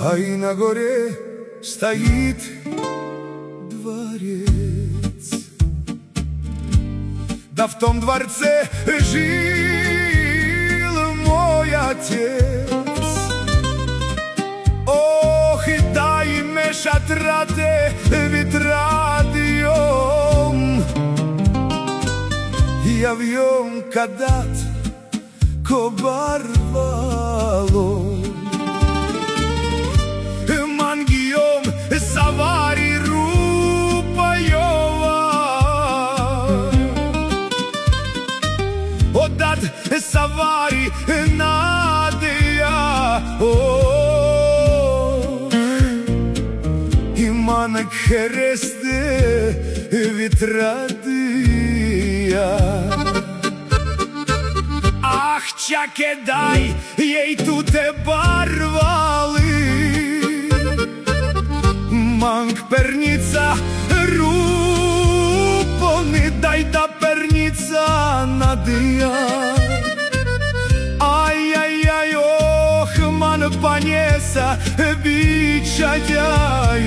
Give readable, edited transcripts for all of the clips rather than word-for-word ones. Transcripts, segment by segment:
а и на горе стоит дворец. Да в том дворце жил мой отец. Ох, и дай ме шатрате витрадиом, и авион кадат кобарвало. Мангиом савари рупайова, одат савари надия. Иманък хересте витрадия. Ах, чаке дай ей туте барвали, манг перница рупони, дай да перница надия. Ай-яй-яй, ох, ман панеса бичадяй.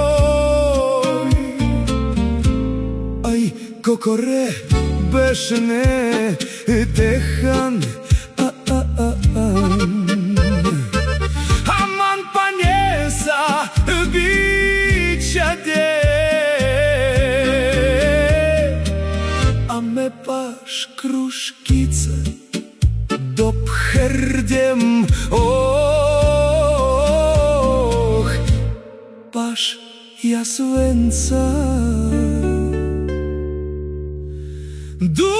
Ай, кокоре бешне техан, аман панеса бичаде. Аме паш крушкица допхердем, ох, паш ясвенца.